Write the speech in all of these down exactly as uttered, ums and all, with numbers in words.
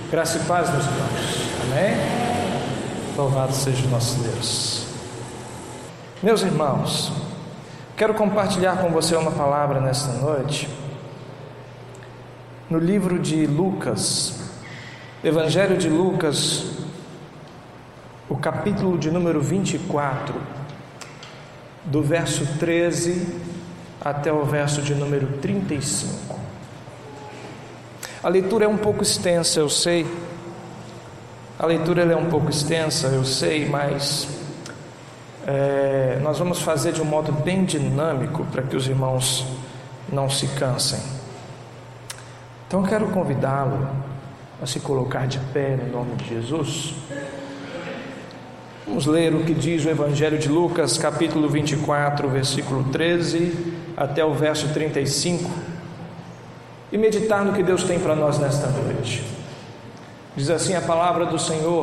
Graça e paz, meus irmãos. Amém? Louvado seja o nosso Deus. Meus irmãos, quero compartilhar com você uma palavra nesta noite, no livro de Lucas, Evangelho de Lucas, o capítulo de número vinte e quatro, do verso treze até o verso de número trinta e cinco. A leitura é um pouco extensa, eu sei. A leitura é um pouco extensa, eu sei, mas é, nós vamos fazer de um modo bem dinâmico para que os irmãos não se cansem. Então eu quero convidá-lo a se colocar de pé no nome de Jesus. Vamos ler o que diz o Evangelho de Lucas, capítulo vinte e quatro, versículo treze até o verso trinta e cinco, e meditar no que Deus tem para nós nesta noite. Diz assim a palavra do Senhor: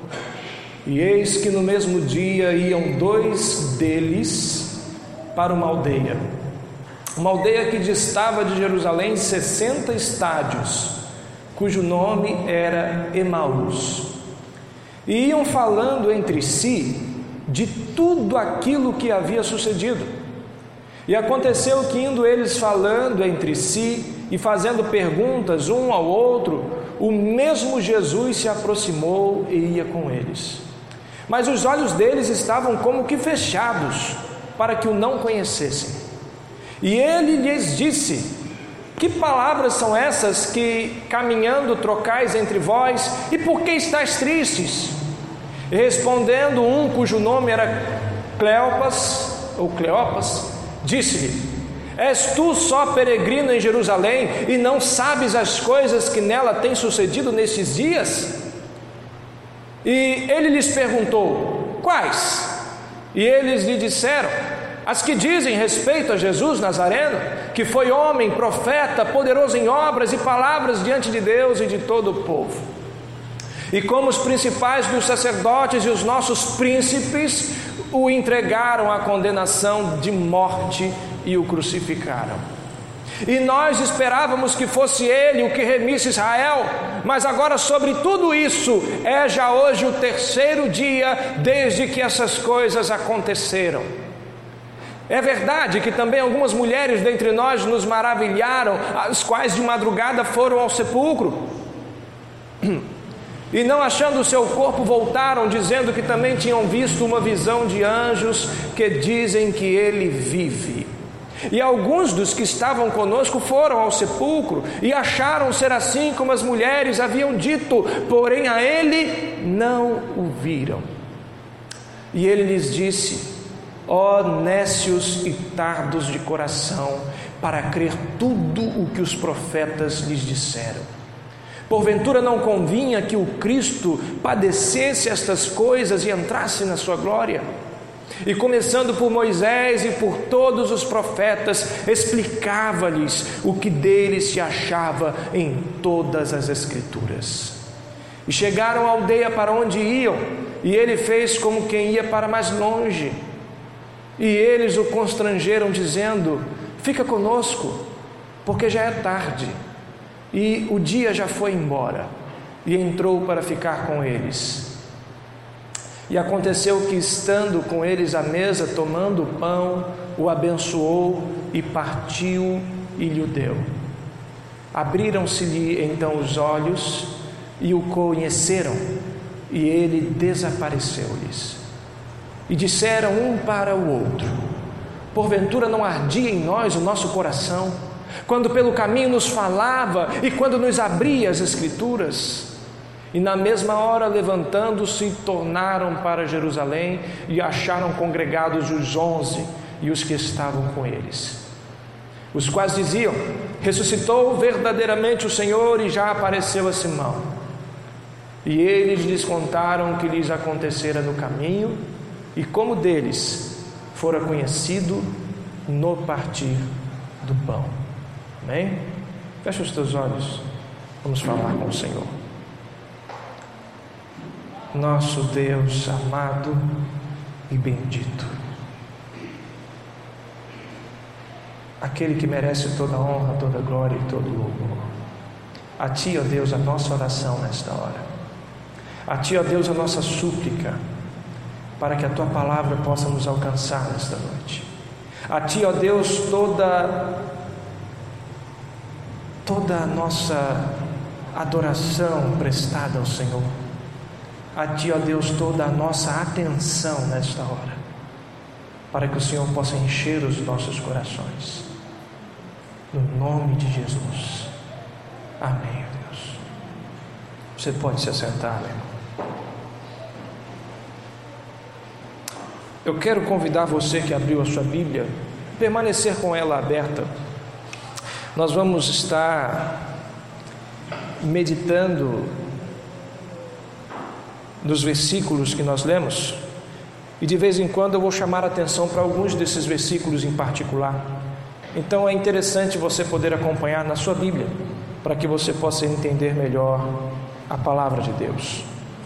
E eis que no mesmo dia iam dois deles para uma aldeia, uma aldeia que distava de Jerusalém sessenta estádios, cujo nome era Emaús. E iam falando entre si de tudo aquilo que havia sucedido. E aconteceu que, indo eles falando entre si e fazendo perguntas um ao outro, o mesmo Jesus se aproximou e ia com eles. Mas os olhos deles estavam como que fechados, para que o não conhecessem. E ele lhes disse: Que palavras são essas que, caminhando, trocais entre vós? E por que estáis tristes? E respondendo um, cujo nome era Cleopas, ou Cleopas, disse-lhe: És tu só peregrino em Jerusalém e não sabes as coisas que nela têm sucedido nestes dias? E ele lhes perguntou: Quais? E eles lhe disseram: As que dizem respeito a Jesus Nazareno, que foi homem, profeta, poderoso em obras e palavras diante de Deus e de todo o povo. E como os principais dos sacerdotes e os nossos príncipes o entregaram à condenação de morte e o crucificaram. E nós esperávamos que fosse ele o que remisse Israel, mas agora sobre tudo isso é já hoje o terceiro dia desde que essas coisas aconteceram. É verdade que também algumas mulheres dentre nós nos maravilharam, as quais de madrugada foram ao sepulcro e, não achando o seu corpo, voltaram, dizendo que também tinham visto uma visão de anjos que dizem que ele vive. E alguns dos que estavam conosco foram ao sepulcro e acharam ser assim como as mulheres haviam dito, porém a ele não o viram. E ele lhes disse: Ó nécios e tardos de coração, para crer tudo o que os profetas lhes disseram. Porventura não convinha que o Cristo padecesse estas coisas e entrasse na sua glória? E começando por Moisés e por todos os profetas, explicava-lhes o que dele se achava em todas as Escrituras. E chegaram à aldeia para onde iam, e ele fez como quem ia para mais longe. E eles o constrangeram, dizendo: Fica conosco, porque já é tarde, e o dia já foi embora. E entrou para ficar com eles. E aconteceu que, estando com eles à mesa, tomando o pão, o abençoou e partiu e lhe deu. Abriram-se-lhe então os olhos e o conheceram, e ele desapareceu-lhes. E disseram um para o outro: Porventura não ardia em nós o nosso coração, quando pelo caminho nos falava e quando nos abria as Escrituras? E na mesma hora, levantando-se, tornaram para Jerusalém e acharam congregados os onze e os que estavam com eles, os quais diziam: Ressuscitou verdadeiramente o Senhor e já apareceu a Simão. E eles lhes contaram o que lhes acontecera no caminho e como deles fora conhecido no partir do pão. Amém? Fecha os teus olhos, vamos falar com o Senhor. Nosso Deus amado e bendito, aquele que merece toda a honra, toda a glória e todo o louvor, A Ti, ó Deus, a nossa oração nesta hora. A Ti, ó Deus, a nossa súplica, para que a Tua palavra possa nos alcançar nesta noite. A Ti, ó Deus, toda, toda a nossa adoração prestada ao Senhor. A Ti, ó Deus, toda a nossa atenção nesta hora, para que o Senhor possa encher os nossos corações. No nome de Jesus. Amém, Deus. Você pode se assentar, meu irmão. Eu quero convidar você que abriu a sua Bíblia a permanecer com ela aberta. Nós vamos estar meditando nos versículos que nós lemos, e de vez em quando eu vou chamar a atenção para alguns desses versículos em particular. Então é interessante você poder acompanhar na sua Bíblia, para que você possa entender melhor a palavra de Deus.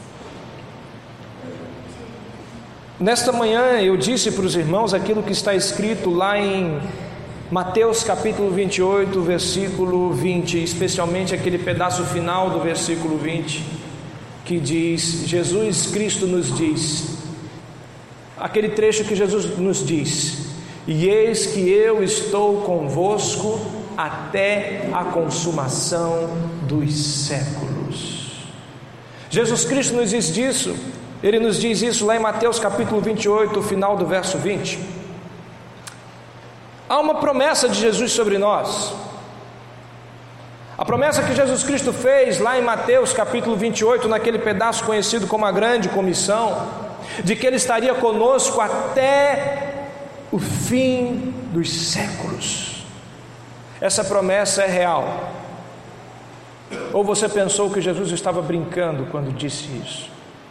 Nesta manhã eu disse para os irmãos aquilo que está escrito lá em Mateus capítulo vinte e oito, versículo vinte, especialmente aquele pedaço final do versículo vinte, que diz, Jesus Cristo nos diz, aquele trecho que Jesus nos diz: e eis que eu estou convosco até a consumação dos séculos. Jesus Cristo nos diz disso. Ele nos diz isso lá em Mateus capítulo vinte e oito, final do verso vinte. Há uma promessa de Jesus sobre nós. A promessa que Jesus Cristo fez lá em Mateus capítulo vinte e oito, naquele pedaço conhecido como a grande comissão, de que Ele estaria conosco até o fim dos séculos. Essa promessa é real. Ou você pensou que Jesus estava brincando quando disse isso?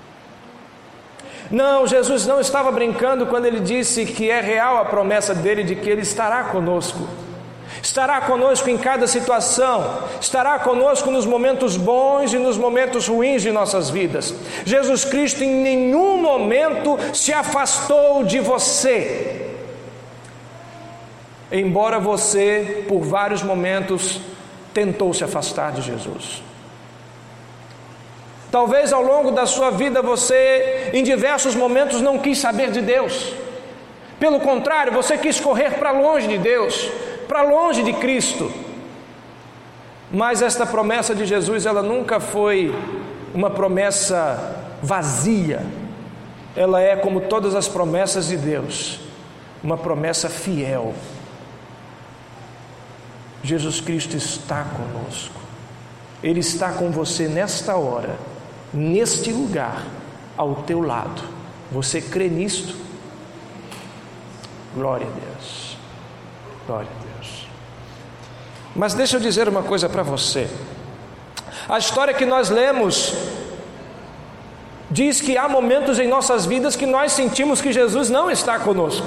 Não, Jesus não estava brincando quando Ele disse que é real a promessa dEle de que Ele estará conosco. Estará conosco em cada situação, estará conosco nos momentos bons e nos momentos ruins de nossas vidas. Jesus Cristo em nenhum momento se afastou de você, embora você por vários momentos tentou se afastar de Jesus. Talvez ao longo da sua vida você em diversos momentos não quis saber de Deus. Pelo contrário, você quis correr para longe de Deus, para longe de Cristo. Mas esta promessa de Jesus, ela nunca foi uma promessa vazia. Ela é, como todas as promessas de Deus, uma promessa fiel. Jesus Cristo está conosco. Ele está com você nesta hora, neste lugar, ao teu lado. Você crê nisto? Glória a Deus. Glória a Deus. Mas deixa eu dizer uma coisa para você. A história que nós lemos diz que há momentos em nossas vidas que nós sentimos que Jesus não está conosco.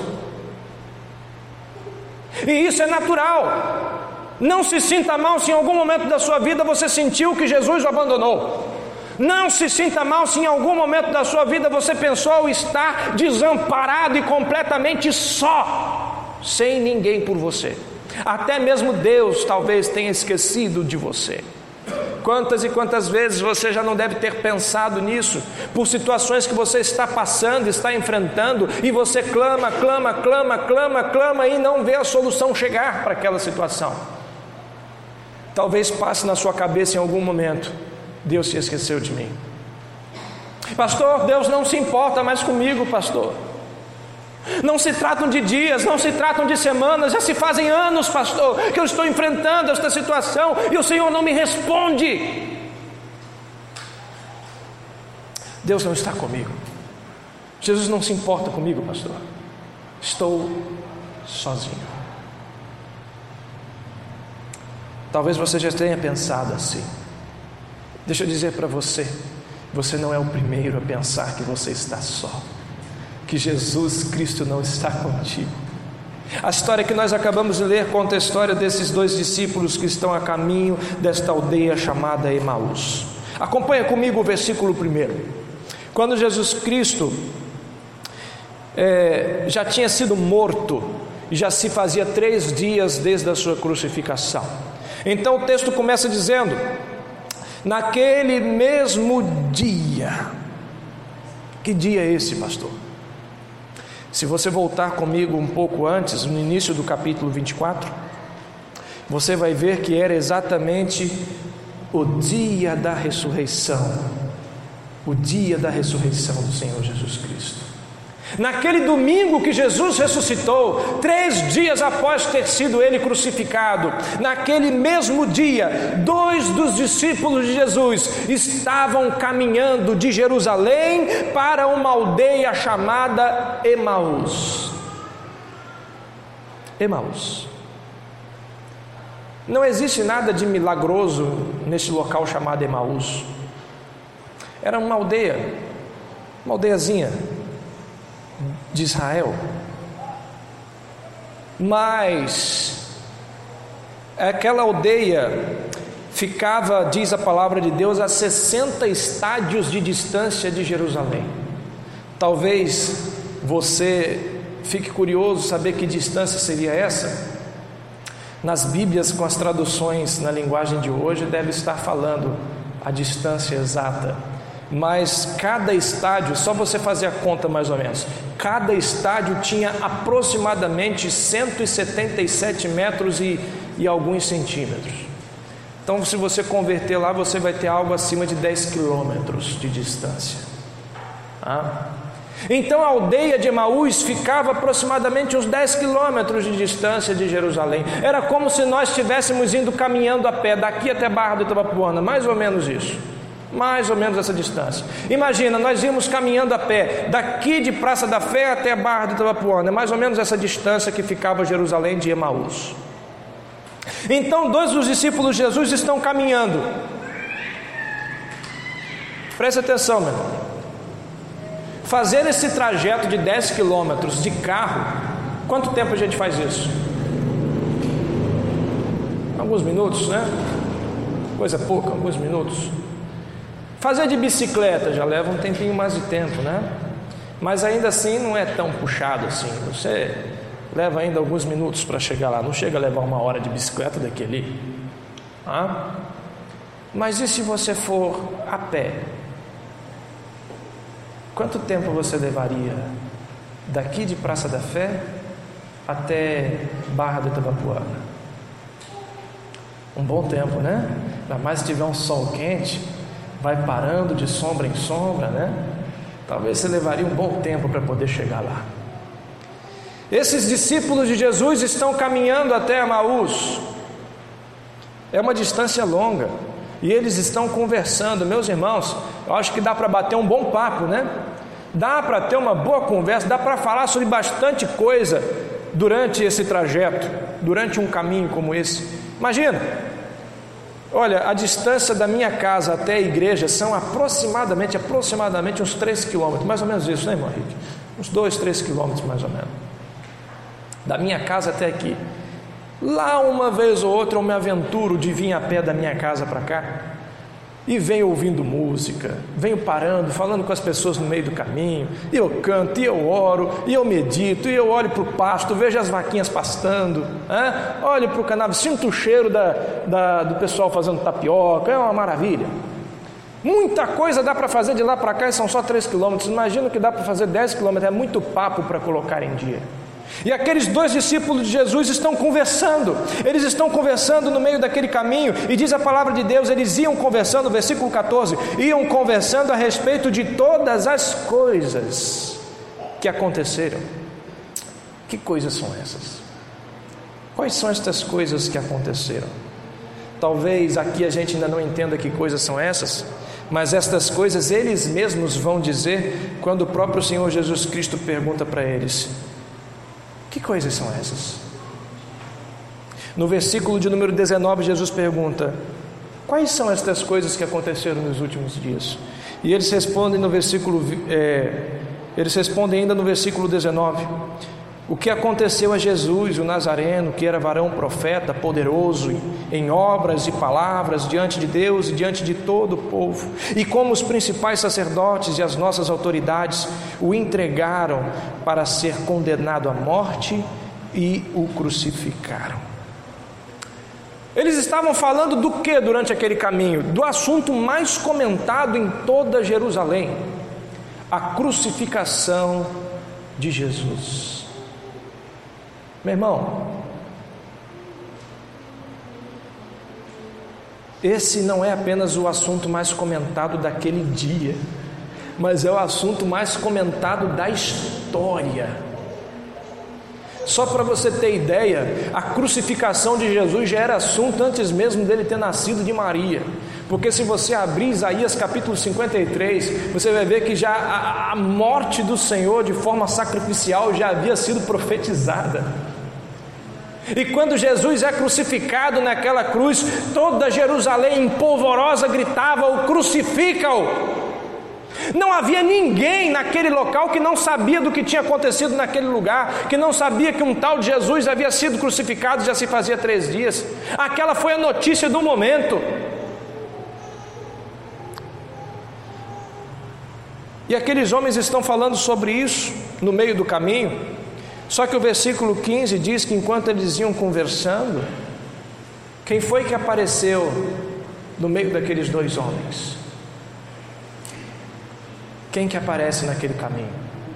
E isso é natural. Não se sinta mal se em algum momento da sua vida você sentiu que Jesus o abandonou. Não se sinta mal se em algum momento da sua vida você pensou estar desamparado e completamente só, sem ninguém por você. Até mesmo Deus talvez tenha esquecido de você. Quantas e quantas vezes você já não deve ter pensado nisso, por situações que você está passando, está enfrentando, e você clama, clama, clama, clama, clama e não vê a solução chegar para aquela situação. Talvez passe na sua cabeça em algum momento: Deus se esqueceu de mim. Pastor, Deus não se importa mais comigo, pastor. Não se tratam de dias, não se tratam de semanas, já se fazem anos, pastor, que eu estou enfrentando esta situação e o Senhor não me responde. Deus não está comigo. Jesus não se importa comigo, pastor. Estou sozinho. Talvez você já tenha pensado assim. Deixa eu dizer para você, você não é o primeiro a pensar que você está só, que Jesus Cristo não está contigo. A história que nós acabamos de ler conta a história desses dois discípulos que estão a caminho desta aldeia chamada Emaús. Acompanha comigo o versículo primeiro. Quando Jesus Cristo é, já tinha sido morto, e já se fazia três dias desde a sua crucificação. Então o texto começa dizendo naquele mesmo dia. Que dia é esse, pastor? Se você voltar comigo um pouco antes, no início do capítulo vinte e quatro, você vai ver que era exatamente o dia da ressurreição, o dia da ressurreição do Senhor Jesus Cristo. Naquele domingo que Jesus ressuscitou, três dias após ter sido ele crucificado, naquele mesmo dia, dois dos discípulos de Jesus estavam caminhando de Jerusalém para uma aldeia chamada Emaús. Emaús. Não existe nada de milagroso nesse local chamado Emaús. Era uma aldeia, uma aldeiazinha de Israel, mas aquela aldeia ficava, diz a palavra de Deus, a sessenta estádios de distância de Jerusalém. Talvez você fique curioso saber que distância seria essa. Nas Bíblias, com as traduções na linguagem de hoje, deve estar falando a distância exata, mas cada estádio, só você fazer a conta mais ou menos, cada estádio tinha aproximadamente cento e setenta e sete metros e, e alguns centímetros. Então, se você converter lá, você vai ter algo acima de dez quilômetros de distância. Ah? Então a aldeia de Emaús ficava aproximadamente uns dez quilômetros de distância de Jerusalém. Era como se nós estivéssemos indo caminhando a pé daqui até Barra do Itabapoana, mais ou menos isso. Mais ou menos essa distância. Imagina, nós íamos caminhando a pé daqui de Praça da Fé até a Barra do Itabapoana, mais ou menos essa distância que ficava Jerusalém de Emaús. Então dois dos discípulos de Jesus estão caminhando. Preste atenção, meu irmão. Fazer esse trajeto de dez quilômetros de carro, quanto tempo a gente faz isso? Alguns minutos, né? Coisa pouca, alguns minutos. Fazer de bicicleta já leva um tempinho mais de tempo, né? Mas ainda assim não é tão puxado assim. Você leva ainda alguns minutos para chegar lá. Não chega a levar uma hora de bicicleta daquele. Ah? Mas e se você for a pé? Quanto tempo você levaria daqui de Praça da Fé até Barra do Itabapoana? Um bom tempo, né? Ainda mais se tiver um sol quente, vai parando de sombra em sombra, né? Talvez você levaria um bom tempo para poder chegar lá. Esses discípulos de Jesus estão caminhando até Emaús. É uma distância longa. E eles estão conversando. Meus irmãos, eu acho que dá para bater um bom papo, né? Dá para ter uma boa conversa, dá para falar sobre bastante coisa durante esse trajeto, durante um caminho como esse. Imagina, olha, a distância da minha casa até a igreja são aproximadamente, aproximadamente uns três quilômetros, mais ou menos isso, né, irmão Henrique? Uns dois, três quilômetros mais ou menos. Da minha casa até aqui. Lá uma vez ou outra eu me aventuro de vir a pé da minha casa para cá e venho ouvindo música, venho parando, falando com as pessoas no meio do caminho, e eu canto, e eu oro, e eu medito, e eu olho para o pasto, vejo as vaquinhas pastando, hein? Olho para o canavial, sinto o cheiro da, da, do pessoal fazendo tapioca, é uma maravilha. Muita coisa dá para fazer de lá para cá e são só três quilômetros, imagina que dá para fazer dez quilômetros, é muito papo para colocar em dia. E aqueles dois discípulos de Jesus estão conversando, eles estão conversando no meio daquele caminho, e diz a palavra de Deus, eles iam conversando, versículo catorze, iam conversando a respeito de todas as coisas que aconteceram. Que coisas são essas? Quais são estas coisas que aconteceram? Talvez aqui a gente ainda não entenda que coisas são essas, mas estas coisas eles mesmos vão dizer quando o próprio Senhor Jesus Cristo pergunta para eles: que coisas são essas? No versículo de número dezenove, Jesus pergunta: quais são estas coisas que aconteceram nos últimos dias? E eles respondem no versículo, é, eles respondem ainda no versículo dezenove: o que aconteceu a Jesus, o Nazareno, que era varão profeta, poderoso em obras e palavras diante de Deus e diante de todo o povo, e como os principais sacerdotes e as nossas autoridades o entregaram para ser condenado à morte e o crucificaram. Eles estavam falando do que durante aquele caminho? Do assunto mais comentado em toda Jerusalém: a crucificação de Jesus. Meu irmão, esse não é apenas o assunto mais comentado daquele dia, mas é o assunto mais comentado da história. Só para você ter ideia, a crucificação de Jesus já era assunto antes mesmo dele ter nascido de Maria. Porque se você abrir Isaías capítulo cinquenta e três, você vai ver que já a, a morte do Senhor de forma sacrificial já havia sido profetizada. E quando Jesus é crucificado naquela cruz, toda Jerusalém empolvorosa gritava: o crucifica-o! Não havia ninguém naquele local que não sabia do que tinha acontecido naquele lugar, que não sabia que um tal de Jesus havia sido crucificado já se fazia três dias. Aquela foi a notícia do momento. E aqueles homens estão falando sobre isso no meio do caminho. Só que o versículo quinze diz que enquanto eles iam conversando, quem foi que apareceu no meio daqueles dois homens? Quem que aparece naquele caminho?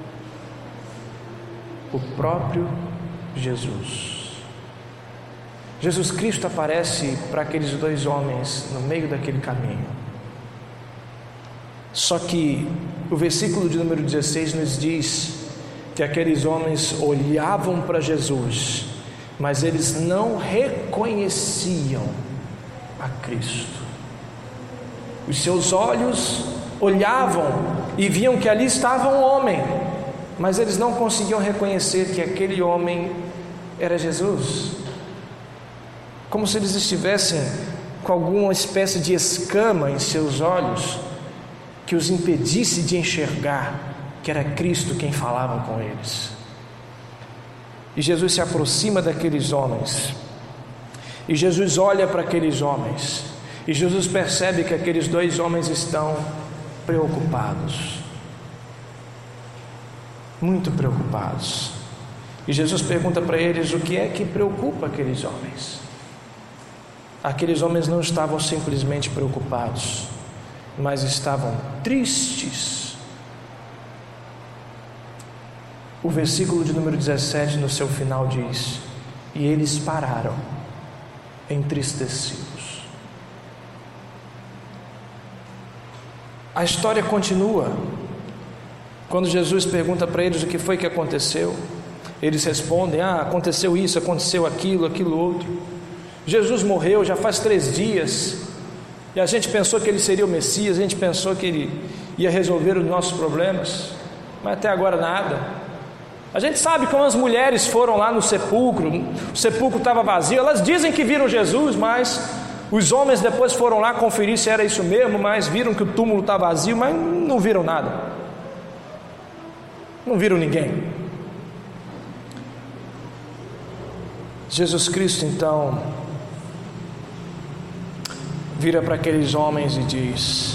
O próprio Jesus. Jesus Cristo aparece para aqueles dois homens no meio daquele caminho. Só que o versículo de número dezesseis nos diz que aqueles homens olhavam para Jesus, mas eles não reconheciam a Cristo. Os seus olhos olhavam e viam que ali estava um homem, mas eles não conseguiam reconhecer que aquele homem era Jesus. Como se eles estivessem com alguma espécie de escama em seus olhos que os impedisse de enxergar que era Cristo quem falava com eles. E Jesus se aproxima daqueles homens, e Jesus olha para aqueles homens, e Jesus percebe que aqueles dois homens estão preocupados, muito preocupados. E Jesus pergunta para eles o que é que preocupa aqueles homens. Aqueles homens não estavam simplesmente preocupados, mas estavam tristes. O versículo de número dezessete no seu final diz: e eles pararam entristecidos. A história continua. Quando Jesus pergunta para eles o que foi que aconteceu, eles respondem: ah, aconteceu isso, aconteceu aquilo, aquilo outro. Jesus morreu já faz três dias, e a gente pensou que ele seria o Messias, a gente pensou que ele ia resolver os nossos problemas, mas até agora nada. A gente sabe como as mulheres foram lá no sepulcro, o sepulcro estava vazio, elas dizem que viram Jesus, mas os homens depois foram lá conferir se era isso mesmo, mas viram que o túmulo está vazio, mas não viram nada, não viram ninguém. Jesus Cristo então vira para aqueles homens e diz: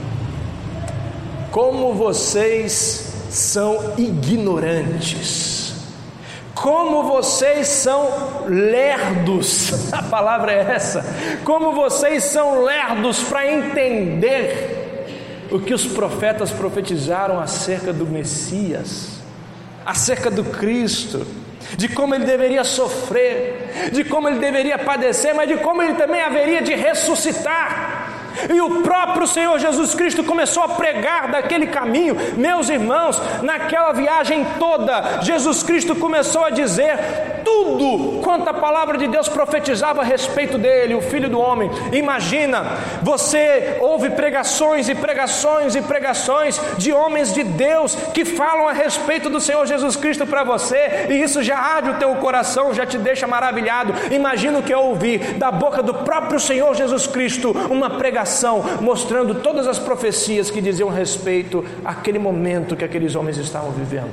como vocês são ignorantes, como vocês são lerdos, a palavra é essa, como vocês são lerdos para entender o que os profetas profetizaram acerca do Messias, acerca do Cristo, de como ele deveria sofrer, de como ele deveria padecer, mas de como ele também haveria de ressuscitar. E o próprio Senhor Jesus Cristo começou a pregar daquele caminho. Meus irmãos, naquela viagem toda, Jesus Cristo começou a dizer tudo quanto a palavra de Deus profetizava a respeito dele, o Filho do Homem. Imagina, você ouve pregações e pregações e pregações de homens de Deus que falam a respeito do Senhor Jesus Cristo para você, e isso já arde o teu coração, já te deixa maravilhado. Imagina o que eu ouvi da boca do próprio Senhor Jesus Cristo, uma pregação mostrando todas as profecias que diziam respeito àquele momento que aqueles homens estavam vivendo.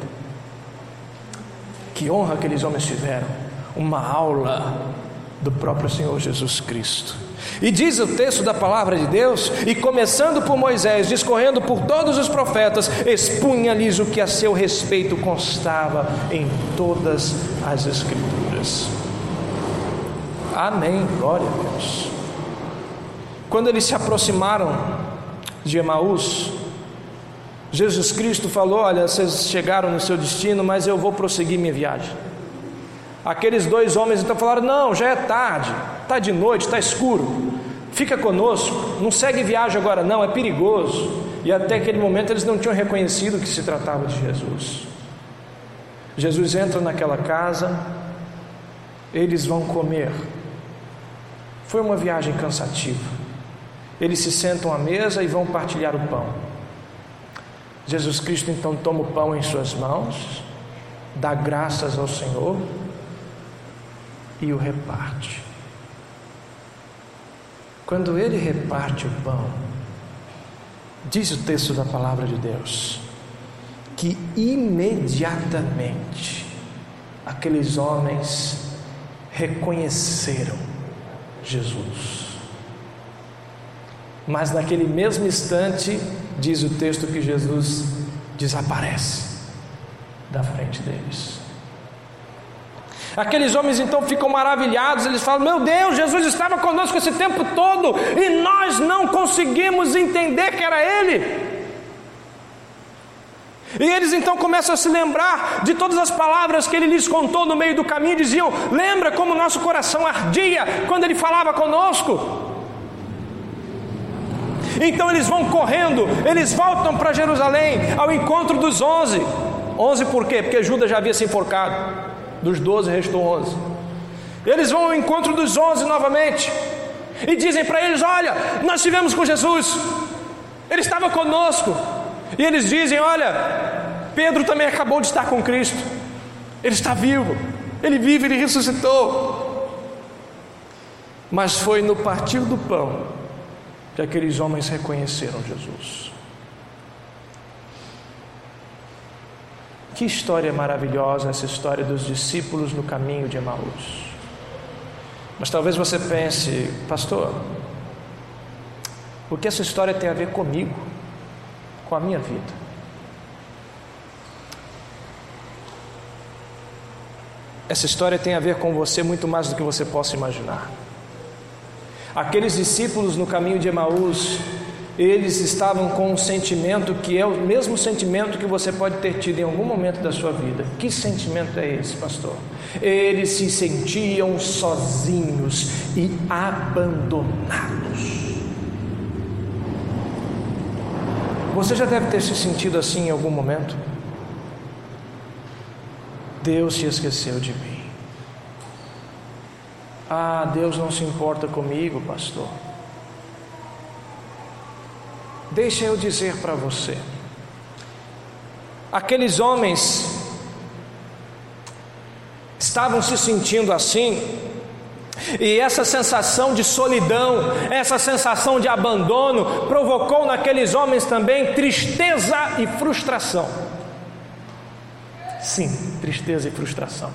Que honra aqueles homens tiveram, uma aula do próprio Senhor Jesus Cristo. E diz o texto da palavra de Deus: e começando por Moisés, discorrendo por todos os profetas, expunha-lhes o que a seu respeito constava em todas as Escrituras. Amém, glória a Deus. Quando eles se aproximaram de Emaús, Jesus Cristo falou: olha, vocês chegaram no seu destino, mas eu vou prosseguir minha viagem. Aqueles dois homens então falaram: não, já é tarde, está de noite, está escuro, fica conosco, não segue viagem agora não, é perigoso. E até aquele momento eles não tinham reconhecido que se tratava de Jesus. Jesus entra naquela casa, eles vão comer. Foi uma viagem cansativa. Eles se sentam à mesa e vão partilhar o pão. Jesus Cristo então toma o pão em suas mãos, dá graças ao Senhor e o reparte. Quando ele reparte o pão, diz o texto da palavra de Deus, que imediatamente aqueles homens reconheceram Jesus. Mas naquele mesmo instante, diz o texto que Jesus desaparece da frente deles. Aqueles homens então ficam maravilhados, eles falam: meu Deus, Jesus estava conosco esse tempo todo e nós não conseguimos entender que era Ele. E eles então começam a se lembrar de todas as palavras que Ele lhes contou no meio do caminho, diziam: lembra como nosso coração ardia quando Ele falava conosco? Então eles vão correndo, eles voltam para Jerusalém ao encontro dos onze. Onze por quê? Porque Judas já havia se enforcado. Dos doze restou onze. Eles vão ao encontro dos onze novamente e dizem para eles: olha, nós estivemos com Jesus, Ele estava conosco. E eles dizem: olha, Pedro também acabou de estar com Cristo, Ele está vivo, Ele vive, Ele ressuscitou. Mas foi no partir do pão que aqueles homens reconheceram Jesus. Que história maravilhosa essa história dos discípulos no caminho de Emaús. Mas talvez você pense: pastor, o que essa história tem a ver comigo, com a minha vida? Essa história tem a ver com você muito mais do que você possa imaginar. Aqueles discípulos no caminho de Emaús, eles estavam com um sentimento que é o mesmo sentimento que você pode ter tido em algum momento da sua vida. Que sentimento é esse, pastor? Eles se sentiam sozinhos e abandonados. Você já deve ter se sentido assim em algum momento. Deus se esqueceu de mim. Ah, Deus não se importa comigo, pastor. Deixa eu dizer para você, aqueles homens estavam se sentindo assim, e essa sensação de solidão, essa sensação de abandono, provocou naqueles homens também tristeza e frustração. Sim, tristeza e frustração.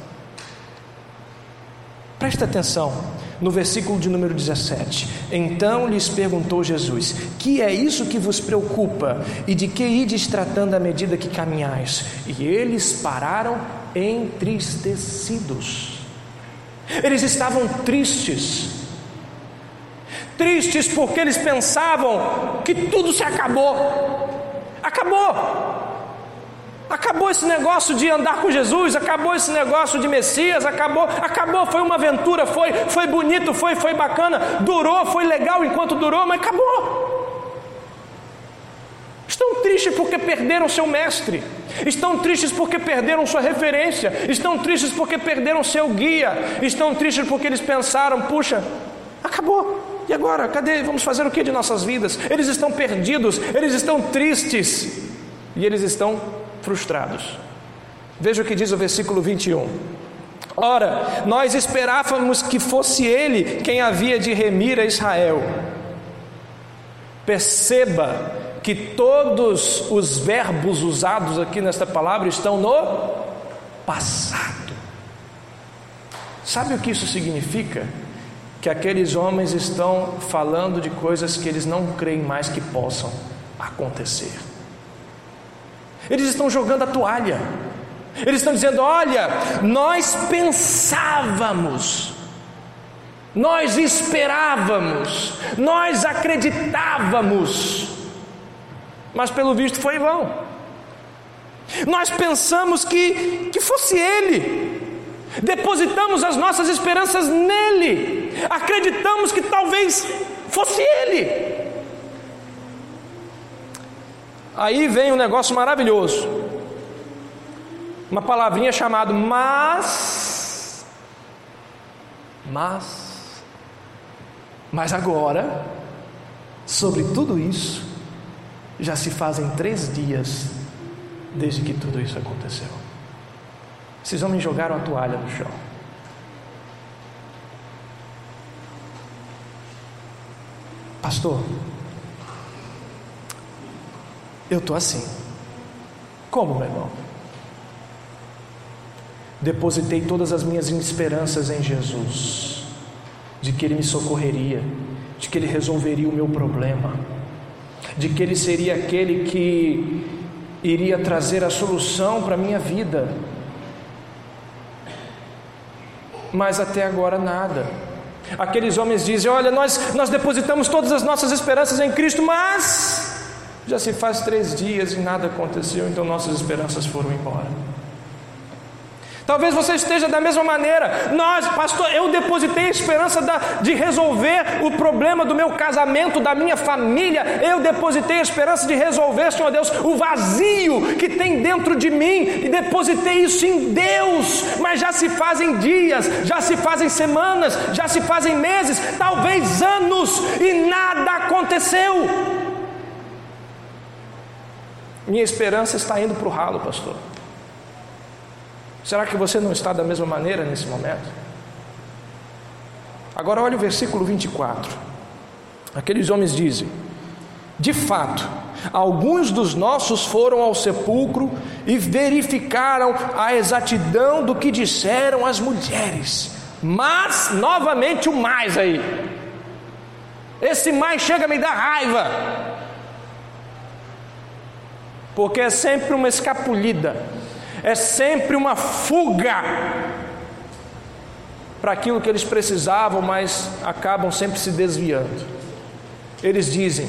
Presta atenção no versículo de número dezessete. Então lhes perguntou Jesus: que é isso que vos preocupa? E de que ides tratando à medida que caminhais? E eles pararam entristecidos. Eles estavam tristes. Tristes porque eles pensavam que tudo se acabou. Acabou. Acabou esse negócio de andar com Jesus, acabou esse negócio de Messias, acabou, acabou, foi uma aventura, foi, foi bonito, foi, foi bacana, durou, foi legal enquanto durou, mas acabou. Estão tristes porque perderam seu mestre, estão tristes porque perderam sua referência, estão tristes porque perderam seu guia, estão tristes porque eles pensaram: puxa, acabou, e agora? Cadê? Vamos fazer o que de nossas vidas? Eles estão perdidos, eles estão tristes e eles estão frustrados. Veja o que diz o versículo vinte e um. Ora, nós esperávamos que fosse Ele quem havia de remir a Israel. Perceba que todos os verbos usados aqui nesta palavra estão no passado. Sabe o que isso significa? Que aqueles homens estão falando de coisas que eles não creem mais que possam acontecer. Eles estão jogando a toalha. Eles estão dizendo: olha, nós pensávamos nós esperávamos, nós acreditávamos, mas pelo visto foi em vão. Nós pensamos que, que fosse Ele, depositamos as nossas esperanças nele, acreditamos que talvez fosse Ele. Aí vem um negócio maravilhoso, uma palavrinha chamada mas, mas, mas agora, sobre tudo isso, já se fazem três dias desde que tudo isso aconteceu. Esses homens jogaram a toalha no chão. Pastor, eu estou assim. Como, meu irmão? Depositei todas as minhas esperanças em Jesus, de que Ele me socorreria, de que Ele resolveria o meu problema, de que Ele seria aquele que iria trazer a solução para a minha vida. Mas até agora nada. Aqueles homens dizem: olha, nós, nós depositamos todas as nossas esperanças em Cristo, mas já se faz três dias e nada aconteceu, então nossas esperanças foram embora. Talvez você esteja da mesma maneira. Nós, pastor, eu depositei a esperança da, de resolver o problema do meu casamento, da minha família. Eu depositei a esperança de resolver, Senhor Deus, o vazio que tem dentro de mim, e depositei isso em Deus. Mas já se fazem dias, já se fazem semanas, já se fazem meses, talvez anos, e nada aconteceu. Minha esperança está indo para o ralo, pastor. Será que você não está da mesma maneira nesse momento? Agora olha o versículo vinte e quatro. Aqueles homens dizem: de fato, alguns dos nossos foram ao sepulcro e verificaram a exatidão do que disseram as mulheres. Mas, novamente o mais aí. Esse mais chega a me dar raiva, porque é sempre uma escapulida, é sempre uma fuga para aquilo que eles precisavam, mas acabam sempre se desviando. Eles dizem: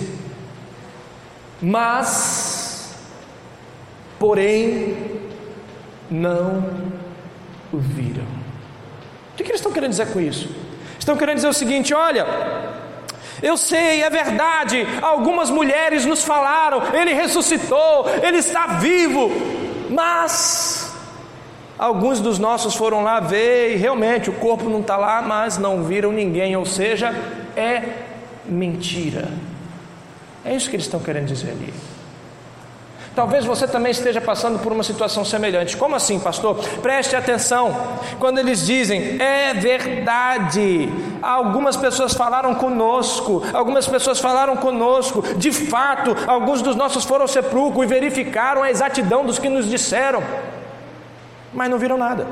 mas, porém, não o viram. O que eles estão querendo dizer com isso? Estão querendo dizer o seguinte: olha, eu sei, é verdade, algumas mulheres nos falaram, Ele ressuscitou, Ele está vivo, mas alguns dos nossos foram lá ver e realmente o corpo não está lá, mas não viram ninguém, ou seja, é mentira. É isso que eles estão querendo dizer ali. Talvez você também esteja passando por uma situação semelhante. Como assim, pastor? Preste atenção. Quando eles dizem: é verdade, algumas pessoas falaram conosco, algumas pessoas falaram conosco, de fato, alguns dos nossos foram ao sepulcro e verificaram a exatidão dos que nos disseram, mas não viram nada.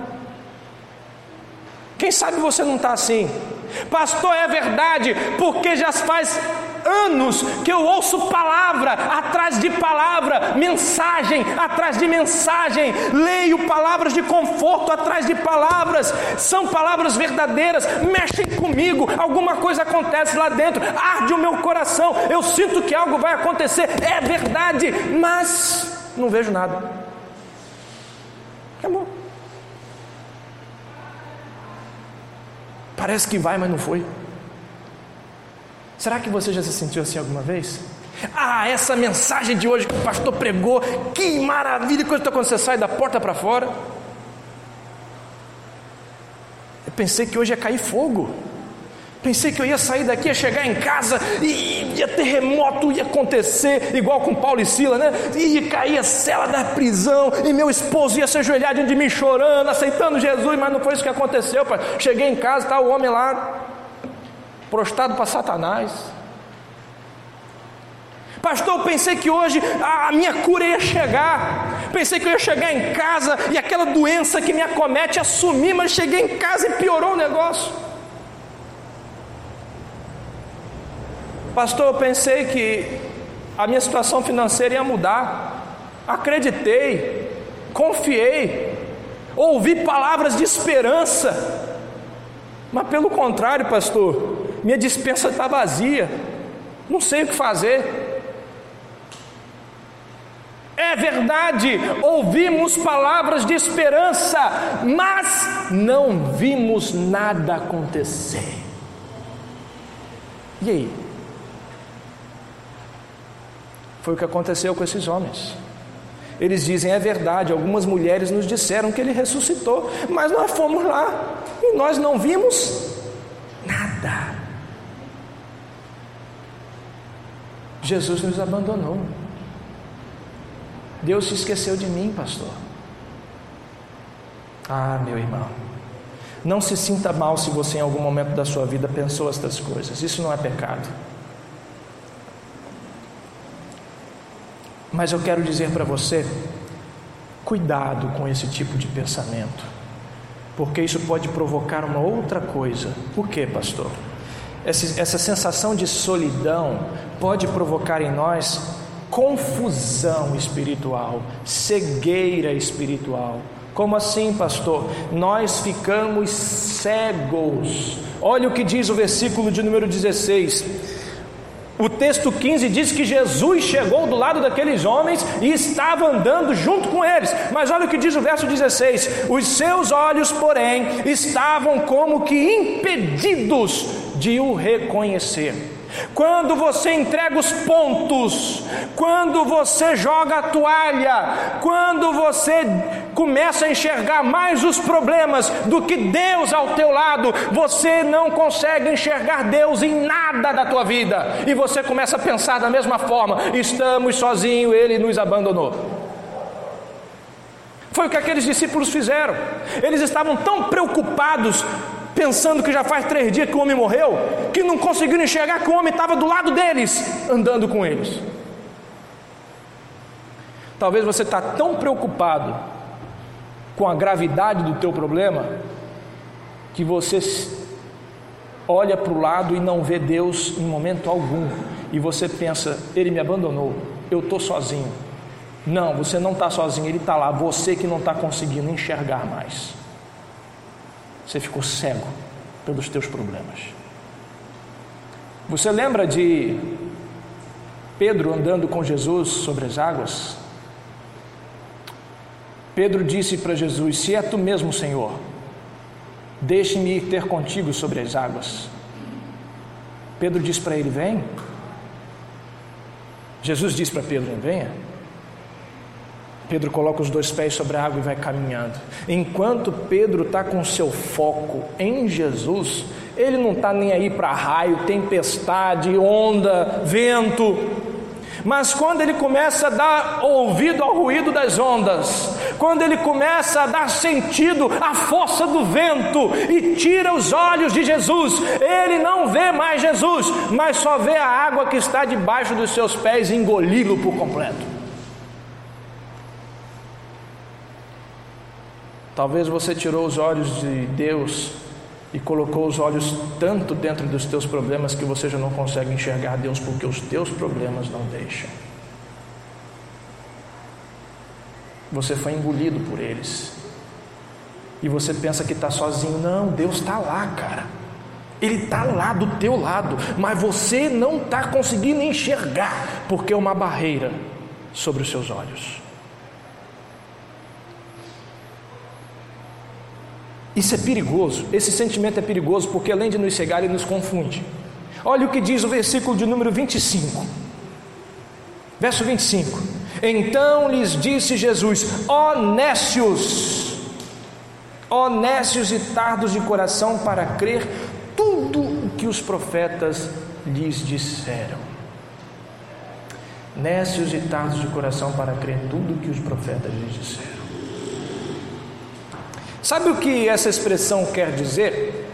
Quem sabe você não está assim? Pastor, é verdade, porque já faz anos que eu ouço palavra atrás de palavra, mensagem atrás de mensagem, leio palavras de conforto atrás de palavras, são palavras verdadeiras, mexem comigo, alguma coisa acontece lá dentro, arde o meu coração, eu sinto que algo vai acontecer, é verdade, mas não vejo nada. Acabou. Parece que vai, mas não foi. Será que você já se sentiu assim alguma vez? Ah, essa mensagem de hoje que o pastor pregou, que maravilha, coisa quando você sai da porta para fora. Eu pensei que hoje ia cair fogo. Pensei que eu ia sair daqui, ia chegar em casa e ia terremoto, ia acontecer, igual com Paulo e Silas, né? Ia cair a cela da prisão e meu esposo ia se ajoelhar diante de mim chorando, aceitando Jesus, mas não foi isso que aconteceu, pai. Cheguei em casa, está o homem lá, prostrado para Satanás. Pastor, eu pensei que hoje a minha cura ia chegar, pensei que eu ia chegar em casa e aquela doença que me acomete ia sumir, mas cheguei em casa e piorou o negócio. Pastor, eu pensei que a minha situação financeira ia mudar, acreditei, confiei, ouvi palavras de esperança, Mas pelo contrário, pastor, minha despensa está vazia, não sei o que fazer. É verdade, ouvimos palavras de esperança, mas não vimos nada acontecer. E aí? Foi o que aconteceu com esses homens. Eles dizem, é verdade, algumas mulheres nos disseram que ele ressuscitou, mas nós fomos lá e nós não vimos nada. Jesus nos abandonou. Deus se esqueceu de mim, pastor. Ah, meu irmão, não se sinta mal se você em algum momento da sua vida pensou estas coisas. Isso não é pecado. Mas eu quero dizer para você, cuidado com esse tipo de pensamento, porque isso pode provocar uma outra coisa. Por quê, pastor? Essa, essa sensação de solidão pode provocar em nós confusão espiritual, cegueira espiritual. Como assim, pastor? Nós ficamos cegos. Olha o que diz o versículo de número dezesseis. O texto quinze diz que Jesus chegou do lado daqueles homens e estava andando junto com eles. Mas olha o que diz o verso dezesseis. Os seus olhos, porém, estavam como que impedidos de o reconhecer. Quando você entrega os pontos, quando você joga a toalha, quando você começa a enxergar mais os problemas do que Deus ao teu lado, você não consegue enxergar Deus em nada da tua vida, e você começa a pensar da mesma forma: estamos sozinhos, Ele nos abandonou. Foi o que aqueles discípulos fizeram. Eles estavam tão preocupados, pensando que já faz três dias que o homem morreu, que não conseguiram enxergar que o homem estava do lado deles, andando com eles. Talvez você está tão preocupado com a gravidade do teu problema, que você olha para o lado e não vê Deus em momento algum, e você pensa: Ele me abandonou, eu estou sozinho. Não, você não está sozinho, Ele está lá, você que não está conseguindo enxergar mais. Você ficou cego pelos teus problemas. Você lembra de Pedro andando com Jesus sobre as águas? Pedro disse para Jesus: se é tu mesmo, Senhor, deixe-me ir ter contigo sobre as águas. Pedro disse para ele: vem. Jesus disse para Pedro: venha. Pedro coloca os dois pés sobre a água e vai caminhando. Enquanto Pedro está com seu foco em Jesus, ele não está nem aí para raio, tempestade, onda, vento. Mas quando ele começa a dar ouvido ao ruído das ondas, quando ele começa a dar sentido à força do vento e tira os olhos de Jesus, ele não vê mais Jesus, mas só vê a água que está debaixo dos seus pés e engoli-lo por completo. Talvez você tirou os olhos de Deus e colocou os olhos tanto dentro dos teus problemas que você já não consegue enxergar Deus, porque os teus problemas não deixam. Você foi engolido por eles e você pensa que está sozinho. Não, Deus está lá, cara. Ele está lá do teu lado, mas você não está conseguindo enxergar, porque é uma barreira sobre os seus olhos. Isso é perigoso, esse sentimento é perigoso, porque além de nos cegar, ele nos confunde. Olha o que diz o versículo de número vinte e cinco. Verso vinte e cinco. Então lhes disse Jesus: ó nécios, ó nécios e tardos de coração para crer tudo o que os profetas lhes disseram. Nécios e tardos de coração para crer tudo o que os profetas lhes disseram. Sabe o que essa expressão quer dizer?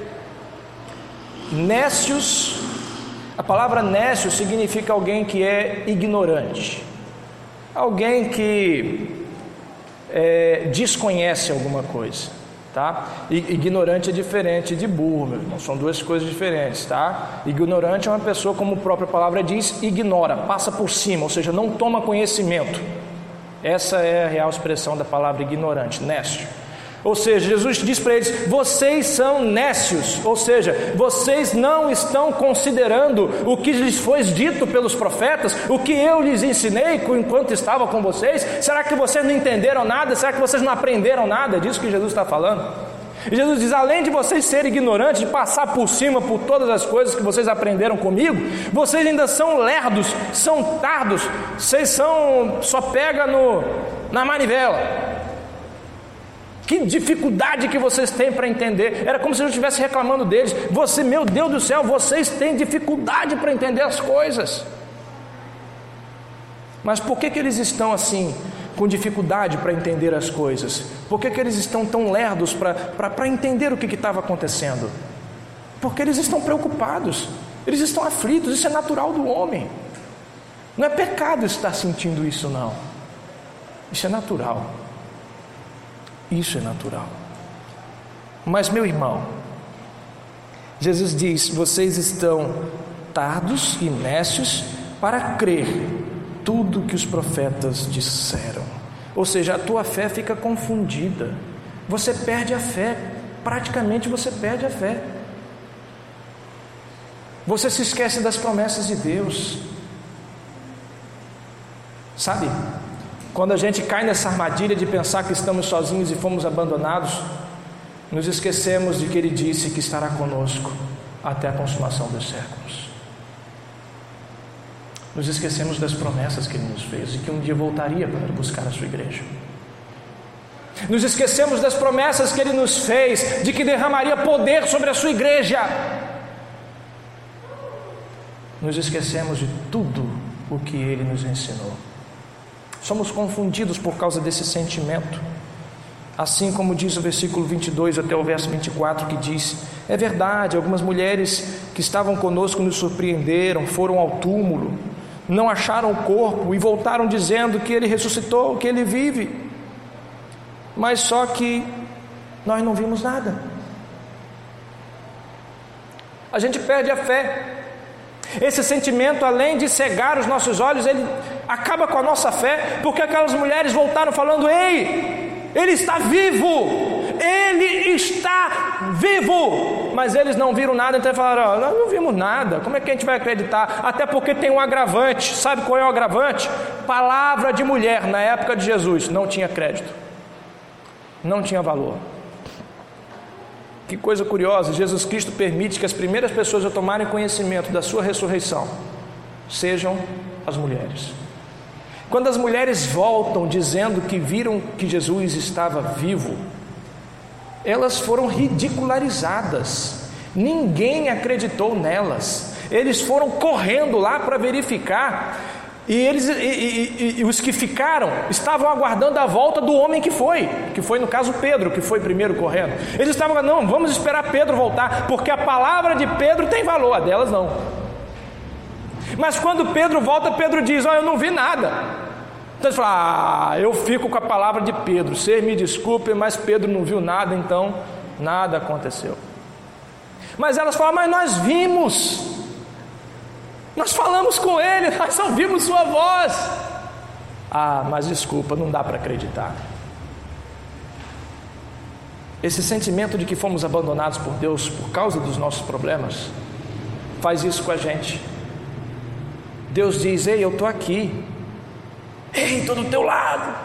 Nécios, a palavra nécio significa alguém que é ignorante, alguém que é, desconhece alguma coisa, tá? Ignorante é diferente de burro, meu irmão, são duas coisas diferentes, tá? Ignorante é uma pessoa, como a própria palavra diz, ignora, passa por cima, ou seja, não toma conhecimento. Essa é a real expressão da palavra ignorante, nécio. Ou seja, Jesus diz para eles: vocês são nécios, ou seja, vocês não estão considerando o que lhes foi dito pelos profetas, o que eu lhes ensinei enquanto estava com vocês. Será que vocês não entenderam nada? Será que vocês não aprenderam nada? É disso que Jesus está falando. E Jesus diz: além de vocês serem ignorantes, de passar por cima por todas as coisas que vocês aprenderam comigo, vocês ainda são lerdos, são tardos, vocês são, só pega no, na manivela. Que dificuldade que vocês têm para entender. Era como se eu estivesse reclamando deles. Você, meu Deus do céu, vocês têm dificuldade para entender as coisas. Mas por que que eles estão assim, com dificuldade para entender as coisas? Por que que eles estão tão lerdos para entender o que estava acontecendo? Porque eles estão preocupados, eles estão aflitos. Isso é natural do homem. Não é pecado estar sentindo isso, não. Isso é natural. Isso é natural. Mas, meu irmão, Jesus diz: vocês estão tardos e nécios para crer tudo que os profetas disseram. Ou seja, a tua fé fica confundida. Você perde a fé. Praticamente você perde a fé. Você se esquece das promessas de Deus. Sabe? Quando a gente cai nessa armadilha de pensar que estamos sozinhos e fomos abandonados, nos esquecemos de que Ele disse que estará conosco até a consumação dos séculos. Nos esquecemos das promessas que Ele nos fez e que um dia voltaria para buscar a sua igreja. Nos esquecemos das promessas que Ele nos fez de que derramaria poder sobre a sua igreja. Nos esquecemos de tudo o que Ele nos ensinou. Somos confundidos por causa desse sentimento. Assim como diz o versículo vinte e dois até o verso vinte e quatro, que diz: é verdade, algumas mulheres que estavam conosco nos surpreenderam, foram ao túmulo, não acharam o corpo e voltaram dizendo que ele ressuscitou, que ele vive. Mas só que nós não vimos nada. A gente perde a fé. Esse sentimento, além de cegar os nossos olhos, ele acaba com a nossa fé, porque aquelas mulheres voltaram falando: ei, ele está vivo, ele está vivo. Mas eles não viram nada, então falaram: oh, nós não vimos nada, como é que a gente vai acreditar? Até porque tem um agravante. Sabe qual é o agravante? Palavra de mulher na época de Jesus não tinha crédito, não tinha valor. Que coisa curiosa, Jesus Cristo permite que as primeiras pessoas a tomarem conhecimento da sua ressurreição sejam as mulheres. Quando as mulheres voltam dizendo que viram que Jesus estava vivo, elas foram ridicularizadas, ninguém acreditou nelas. Eles foram correndo lá para verificar, e, eles, e, e, e os que ficaram estavam aguardando a volta do homem que foi, que foi no caso Pedro, que foi primeiro correndo. Eles estavam, não, vamos esperar Pedro voltar, porque a palavra de Pedro tem valor, a delas não. Mas quando Pedro volta, Pedro diz: oh, eu não vi nada. Então eles falam: ah, eu fico com a palavra de Pedro, vocês me desculpem, mas Pedro não viu nada, então nada aconteceu. Mas elas falam: mas nós vimos, nós falamos com ele, nós ouvimos sua voz. Ah, mas desculpa, não dá para acreditar. Esse sentimento de que fomos abandonados por Deus por causa dos nossos problemas faz isso com a gente. Deus diz: ei, eu estou aqui, ei, estou do teu lado.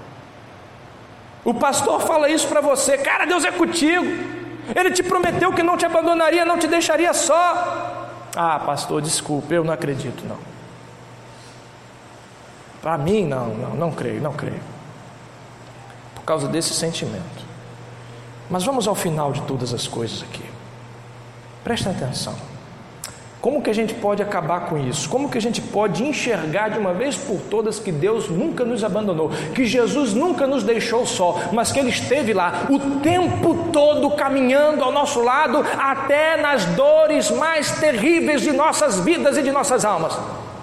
O pastor fala isso para você: cara, Deus é contigo, Ele te prometeu que não te abandonaria, não te deixaria só. Ah, pastor, desculpa, eu não acredito, não. Para mim, não, não, não creio, não creio. Por causa desse sentimento. Mas vamos ao final de todas as coisas aqui. Presta atenção. Como que a gente pode acabar com isso? Como que a gente pode enxergar de uma vez por todas que Deus nunca nos abandonou, que Jesus nunca nos deixou só, mas que Ele esteve lá o tempo todo caminhando ao nosso lado, até nas dores mais terríveis de nossas vidas e de nossas almas?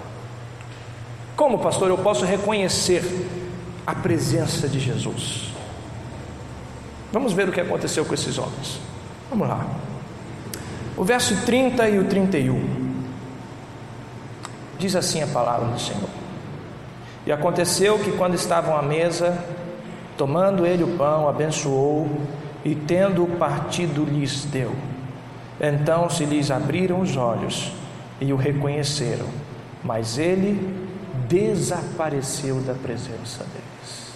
Como, pastor, eu posso reconhecer a presença de Jesus? Vamos ver o que aconteceu com esses homens. Vamos lá. O verso trinta e o trinta e um diz assim a palavra do Senhor: e aconteceu que quando estavam à mesa, Tomando ele o pão, abençoou, e tendo partido lhes deu. Então se lhes abriram os olhos e o reconheceram, mas ele desapareceu da presença deles.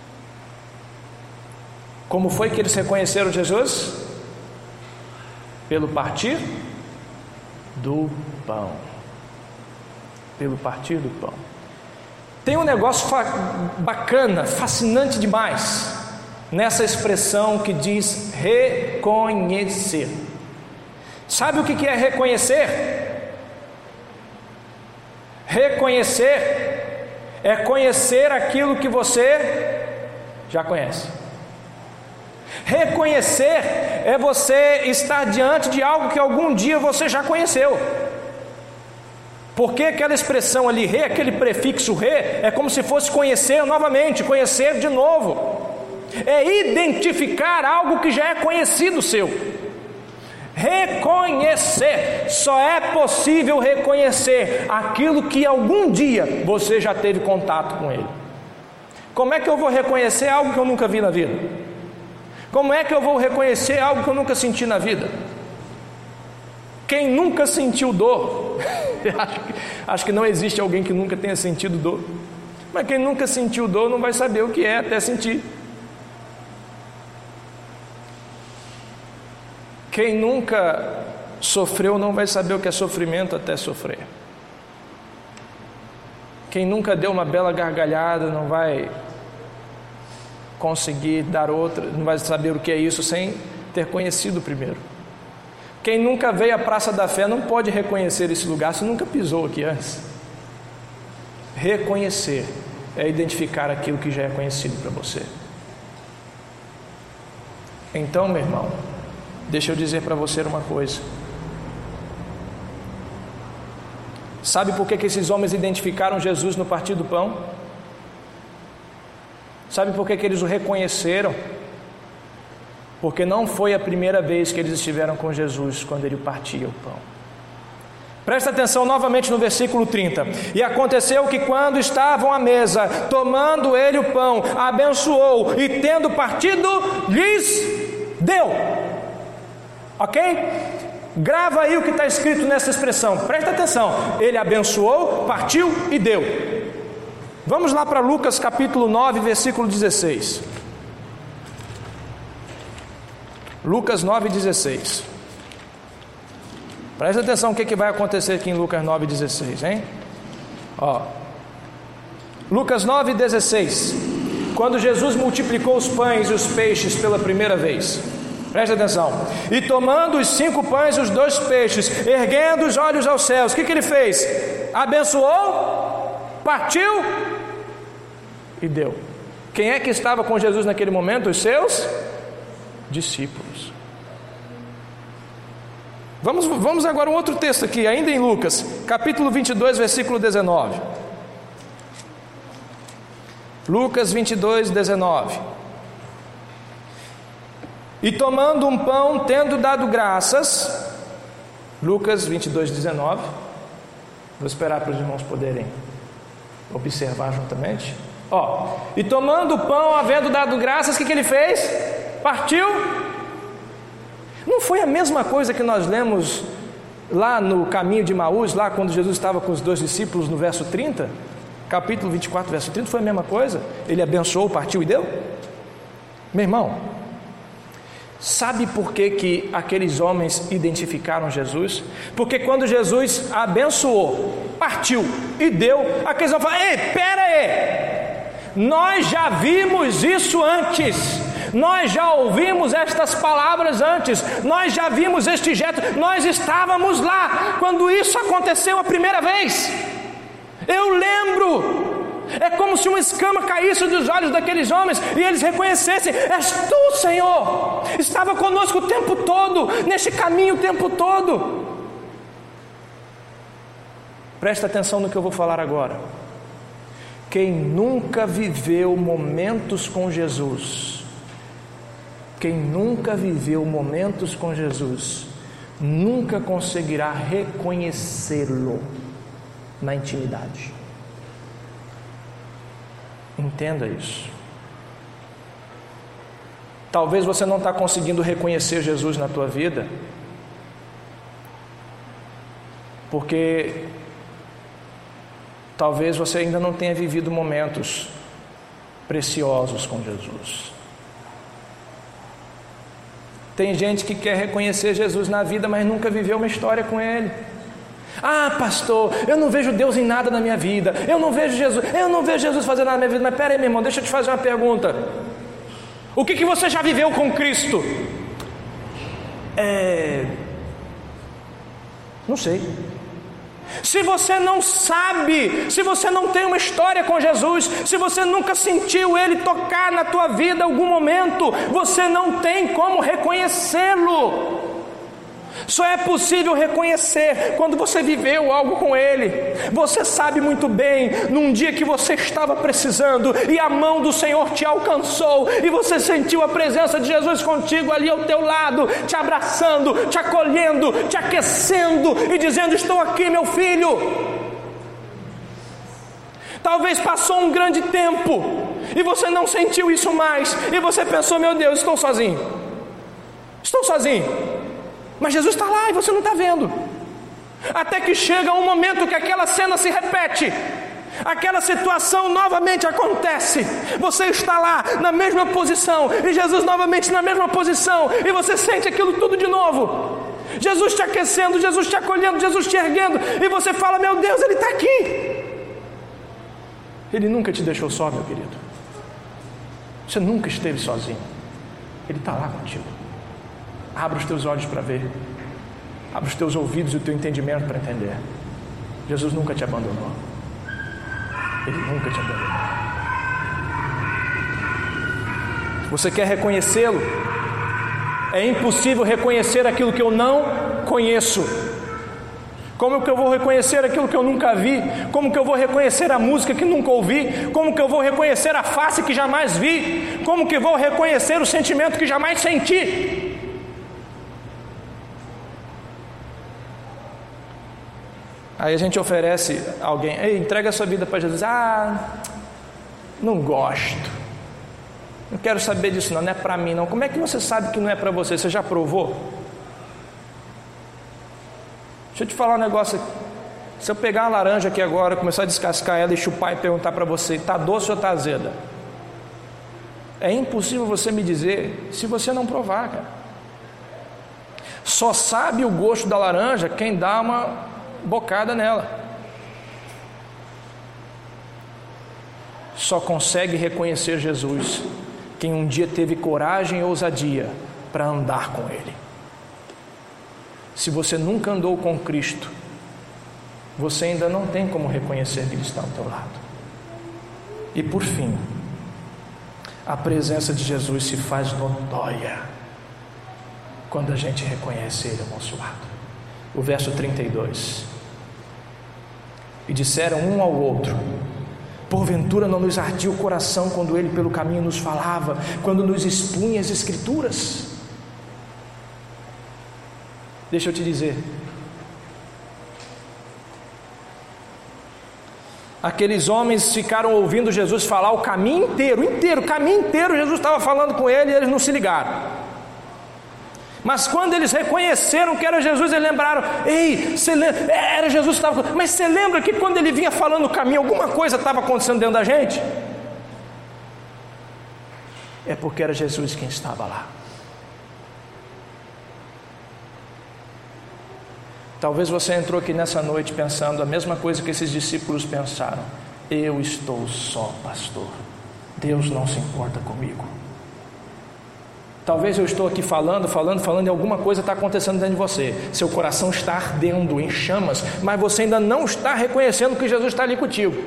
Como foi que eles reconheceram Jesus? Pelo partir do pão. Pelo partir do pão. Tem um negócio bacana, fascinante demais, nessa expressão que diz reconhecer. Sabe o que é reconhecer? Reconhecer é conhecer aquilo que você já conhece. Reconhecer é você estar diante de algo que algum dia você já conheceu. Porque aquela expressão ali, re, aquele prefixo re, é como se fosse conhecer novamente, conhecer de novo. É identificar algo que já é conhecido seu. Reconhecer, só é possível reconhecer aquilo que algum dia você já teve contato com ele. Como é que eu vou reconhecer algo que eu nunca vi na vida? Como é que eu vou reconhecer algo que eu nunca senti na vida? Quem nunca sentiu dor, acho, que, acho que não existe alguém que nunca tenha sentido dor, mas quem nunca sentiu dor não vai saber o que é até sentir. Quem nunca sofreu não vai saber o que é sofrimento até sofrer. Quem nunca deu uma bela gargalhada não vai conseguir dar outra, não vai saber o que é isso sem ter conhecido primeiro. Quem nunca veio à Praça da Fé não pode reconhecer esse lugar se nunca pisou aqui antes. Reconhecer é identificar aquilo que já é conhecido para você. Então, meu irmão, deixa eu dizer para você uma coisa. Sabe por que, que esses homens identificaram Jesus no partir do pão? Sabe por que, que eles o reconheceram? Porque não foi a primeira vez que eles estiveram com Jesus quando ele partia o pão. Presta atenção novamente no versículo trinta. E aconteceu que quando estavam à mesa, tomando ele o pão, abençoou e tendo partido, lhes deu. Ok? Grava aí o que está escrito nessa expressão. Presta atenção. Ele abençoou, partiu e deu. Vamos lá para Lucas capítulo nove, versículo dezesseis. Lucas nove, dezesseis. Presta atenção o que, que vai acontecer aqui em Lucas nove, dezesseis, hein? Ó. Lucas nove, dezesseis. Quando Jesus multiplicou os pães e os peixes pela primeira vez. Presta atenção. E tomando os cinco pães e os dois peixes, erguendo os olhos aos céus, o que, que ele fez? Abençoou, partiu e deu. Quem é que estava com Jesus naquele momento? Os seus discípulos. Vamos, vamos agora um outro texto aqui, ainda em Lucas, capítulo vinte e dois, versículo dezenove. Lucas vinte e dois, dezenove. E tomando um pão, tendo dado graças, Lucas vinte e dois, dezenove. Vou esperar para os irmãos poderem observar juntamente. Ó, e tomando o pão, havendo dado graças, o que, que ele fez? Partiu. Não foi a mesma coisa que nós lemos lá no caminho de Emaús, lá quando Jesus estava com os dois discípulos no verso trinta? Capítulo vinte e quatro, verso trinta, foi a mesma coisa? Ele abençoou, partiu e deu? Meu irmão, sabe por que, que aqueles homens identificaram Jesus? Porque quando Jesus abençoou, partiu e deu, aqueles homens falaram: ei, pera aí, nós já vimos isso antes, nós já ouvimos estas palavras antes, nós já vimos este gesto, nós estávamos lá quando isso aconteceu a primeira vez. Eu lembro. É como se uma escama caísse dos olhos daqueles homens e eles reconhecessem: és tu, Senhor, estava conosco o tempo todo, neste caminho o tempo todo. Presta atenção no que eu vou falar agora. Quem nunca viveu momentos com Jesus, quem nunca viveu momentos com Jesus, nunca conseguirá reconhecê-lo na intimidade. Entenda isso. Talvez você não está conseguindo reconhecer Jesus na tua vida, porque talvez você ainda não tenha vivido momentos preciosos com Jesus. Tem gente que quer reconhecer Jesus na vida, mas nunca viveu uma história com Ele. Ah, pastor, eu não vejo Deus em nada na minha vida, eu não vejo Jesus, eu não vejo Jesus fazendo nada na minha vida. Mas pera aí, meu irmão, deixa eu te fazer uma pergunta. O que, que você já viveu com Cristo? É... Não sei. Se você não sabe, se você não tem uma história com Jesus, se você nunca sentiu Ele tocar na tua vida em algum momento, você não tem como reconhecê-lo. Só é possível reconhecer quando você viveu algo com Ele. Você sabe muito bem, num dia que você estava precisando e a mão do Senhor te alcançou e você sentiu a presença de Jesus contigo ali ao teu lado, te abraçando, te acolhendo, te aquecendo e dizendo: estou aqui, meu filho. Talvez passou um grande tempo e você não sentiu isso mais e você pensou: meu Deus, estou sozinho, estou sozinho. Mas Jesus está lá e você não está vendo. Até que chega um momento que aquela cena se repete, aquela situação novamente acontece. Você está lá na mesma posição e Jesus novamente na mesma posição, e você sente aquilo tudo de novo. Jesus te aquecendo, Jesus te acolhendo, Jesus te erguendo, e você fala: meu Deus, Ele está aqui. Ele nunca te deixou só, meu querido. Você nunca esteve sozinho. Ele está lá contigo. Abra os teus olhos para ver. Abra os teus ouvidos e o teu entendimento para entender. Jesus nunca te abandonou. Ele nunca te abandonou. Você quer reconhecê-lo? É impossível reconhecer aquilo que eu não conheço. Como que eu vou reconhecer aquilo que eu nunca vi? Como que eu vou reconhecer a música que nunca ouvi? Como que eu vou reconhecer a face que jamais vi? Como que eu vou reconhecer o sentimento que jamais senti? Aí a gente oferece a alguém: ei, entrega a sua vida para Jesus. Ah, não gosto, não quero saber disso não, não é para mim não. Como é que você sabe que não é para você? Você já provou? Deixa eu te falar um negócio aqui. Se eu pegar uma laranja aqui agora, começar a descascar ela e chupar e perguntar para você: está doce ou está azeda? É impossível você me dizer se você não provar, cara. Só sabe o gosto da laranja quem dá uma bocada nela. Só consegue reconhecer Jesus quem um dia teve coragem e ousadia para andar com Ele. Se você nunca andou com Cristo, você ainda não tem como reconhecer que Ele está ao teu lado. E por fim, a presença de Jesus se faz notória quando a gente reconhece Ele ao nosso lado. O verso trinta e dois: e disseram um ao outro: porventura não nos ardia o coração quando Ele pelo caminho nos falava, quando nos expunha as Escrituras? Deixa eu te dizer, aqueles homens ficaram ouvindo Jesus falar o caminho inteiro, inteiro, o caminho inteiro Jesus estava falando com ele e eles não se ligaram. Mas quando eles reconheceram que era Jesus, eles lembraram: ei, você lembra? Era Jesus que estava. Mas você lembra que quando ele vinha falando no caminho, alguma coisa estava acontecendo dentro da gente? É porque era Jesus quem estava lá. Talvez você entrou aqui nessa noite pensando a mesma coisa que esses discípulos pensaram: eu estou só, pastor, Deus não se importa comigo. Talvez eu estou aqui falando, falando, falando e alguma coisa está acontecendo dentro de você. Seu coração está ardendo em chamas, mas você ainda não está reconhecendo que Jesus está ali contigo.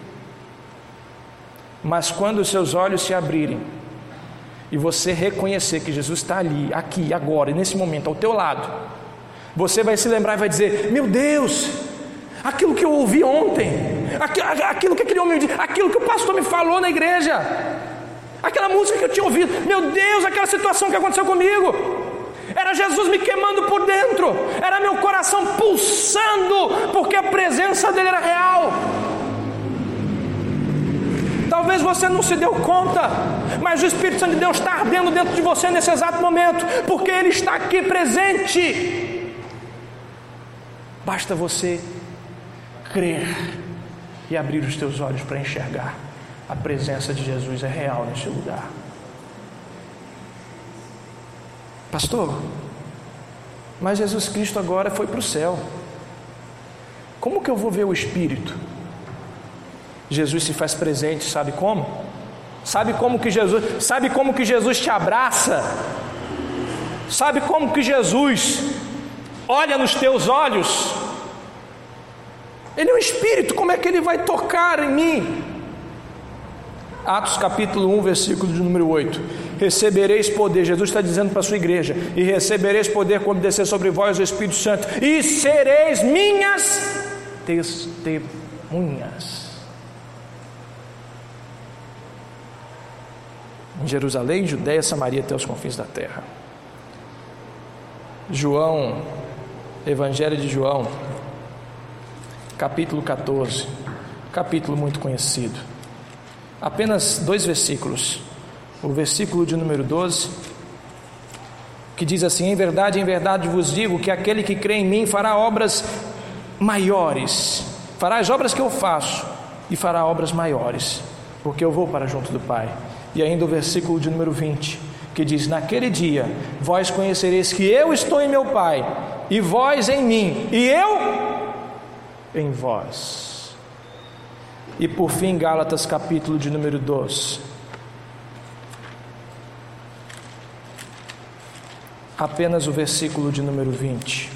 Mas quando os seus olhos se abrirem e você reconhecer que Jesus está ali, aqui, agora, nesse momento, ao teu lado, você vai se lembrar e vai dizer: meu Deus, aquilo que eu ouvi ontem, aquilo que aquele homem me disse, aquilo que o pastor me falou na igreja, aquela música que eu tinha ouvido, meu Deus, aquela situação que aconteceu comigo, era Jesus me queimando por dentro, era meu coração pulsando, porque a presença dele era real. Talvez você não se deu conta, mas o Espírito Santo de Deus está ardendo dentro de você nesse exato momento, porque Ele está aqui presente. Basta você crer e abrir os teus olhos para enxergar. A presença de Jesus é real neste lugar. Pastor, mas Jesus Cristo agora foi para o céu. Como que eu vou ver o Espírito? Jesus se faz presente, sabe como? Sabe como que Jesus, sabe como que Jesus te abraça? Sabe como que Jesus olha nos teus olhos? Ele é um Espírito, como é que Ele vai tocar em mim? Atos capítulo um, versículo de número oito. Recebereis poder, Jesus está dizendo para a sua igreja, e recebereis poder quando descer sobre vós o Espírito Santo, e sereis minhas testemunhas. Em Jerusalém, Judeia, Samaria, até os confins da terra. João, Evangelho de João, capítulo catorze, capítulo muito conhecido. Apenas dois versículos. O versículo de número doze, que diz assim: em verdade, em verdade vos digo que aquele que crê em mim fará obras maiores, fará as obras que eu faço, e fará obras maiores, porque eu vou para junto do Pai. E ainda o versículo de número vinte, que diz: naquele dia vós conhecereis que eu estou em meu Pai, e vós em mim, e eu em vós. E por fim, Gálatas capítulo de número doze, apenas o versículo de número vinte.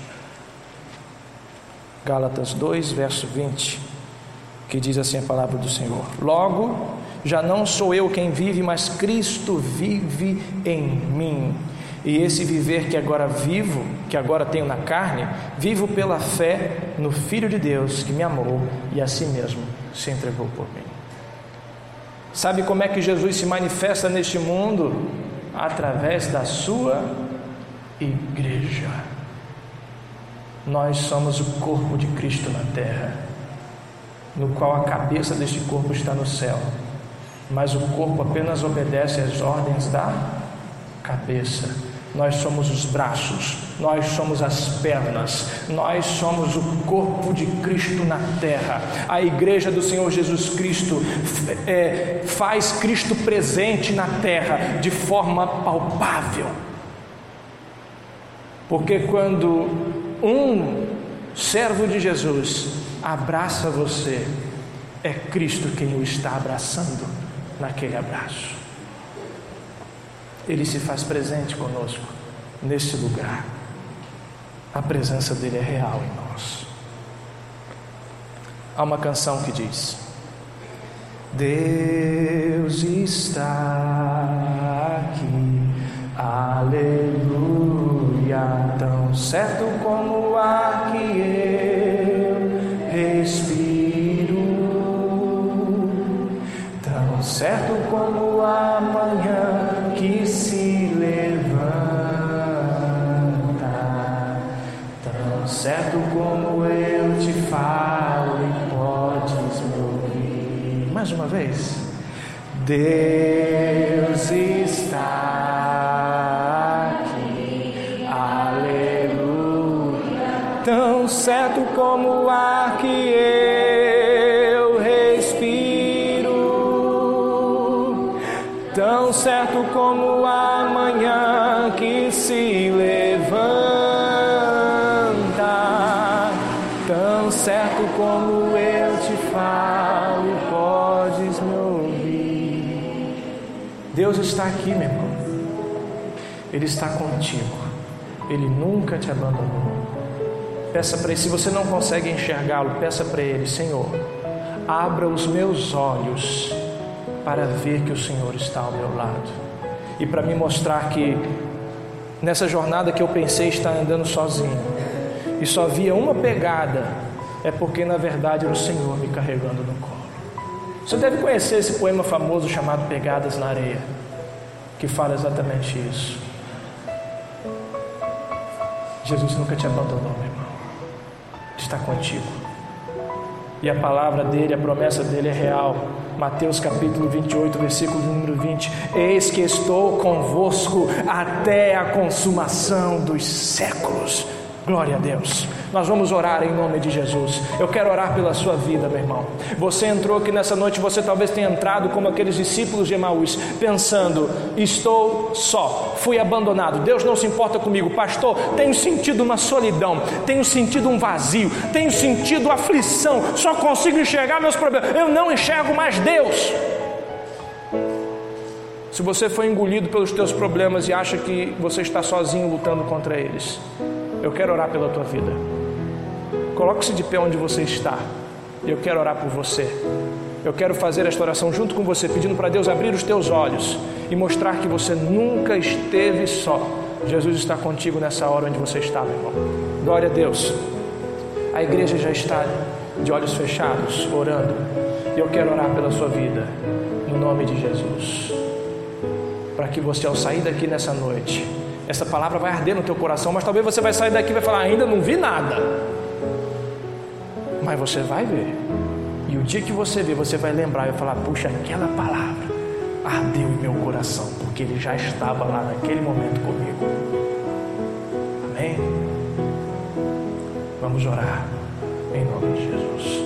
Gálatas dois, verso vinte, que diz assim a palavra do Senhor: logo, já não sou eu quem vive, mas Cristo vive em mim. E esse viver que agora vivo, que agora tenho na carne, vivo pela fé no Filho de Deus, que me amou e a si mesmo se entregou por mim. Sabe como é que Jesus se manifesta neste mundo? Através da sua igreja. Nós somos o corpo de Cristo na terra, no qual a cabeça deste corpo está no céu, mas o corpo apenas obedece às ordens da cabeça. Nós somos os braços, nós somos as pernas, nós somos o corpo de Cristo na terra. A igreja do Senhor Jesus Cristo é, faz Cristo presente na terra de forma palpável, porque quando um servo de Jesus abraça você, é Cristo quem o está abraçando naquele abraço. Ele se faz presente conosco nesse lugar. A presença dele é real em nós. Há uma canção que diz: Deus está aqui, aleluia, tão certo como o ar que eu respiro, tão certo como a manhã que se levanta, tão certo como eu te falo e podes me ouvir. Mais uma vez. Deus está aqui, aleluia, tão certo como o ar que eu respiro, tão certo como a manhã que se levanta, tão certo como eu te falo e podes me ouvir. Deus está aqui, meu irmão. Ele está contigo. Ele nunca te abandonou. Peça para Ele, se você não consegue enxergá-lo, peça para Ele: Senhor, abra os meus olhos para ver que o Senhor está ao meu lado, e para me mostrar que nessa jornada que eu pensei estar andando sozinho e só via uma pegada, é porque na verdade era o Senhor me carregando no colo. Você deve conhecer esse poema famoso chamado Pegadas na Areia, que fala exatamente isso. Jesus nunca te abandonou, meu irmão. Ele está contigo. E a palavra dele, a promessa dele é real. Mateus capítulo vinte e oito, versículo número vinte: eis que estou convosco até a consumação dos séculos. Glória a Deus. Nós vamos orar em nome de Jesus. Eu quero orar pela sua vida, meu irmão. Você entrou aqui nessa noite, você talvez tenha entrado como aqueles discípulos de Emaús, pensando: estou só, fui abandonado, Deus não se importa comigo. Pastor, tenho sentido uma solidão, tenho sentido um vazio, tenho sentido aflição, só consigo enxergar meus problemas, eu não enxergo mais Deus. Se você foi engolido pelos teus problemas e acha que você está sozinho lutando contra eles, eu quero orar pela tua vida. Coloque-se de pé onde você está. Eu quero orar por você. Eu quero fazer esta oração junto com você, pedindo para Deus abrir os teus olhos e mostrar que você nunca esteve só. Jesus está contigo nessa hora onde você está, meu irmão. Glória a Deus. A igreja já está de olhos fechados, orando. E eu quero orar pela sua vida, no nome de Jesus. Para que você, ao sair daqui nessa noite, essa palavra vai arder no teu coração, mas talvez você vai sair daqui e vai falar: ainda não vi nada. Mas você vai ver. E o dia que você ver, você vai lembrar e vai falar: puxa, aquela palavra ardeu em meu coração, porque ele já estava lá naquele momento comigo. Amém? Vamos orar em nome de Jesus.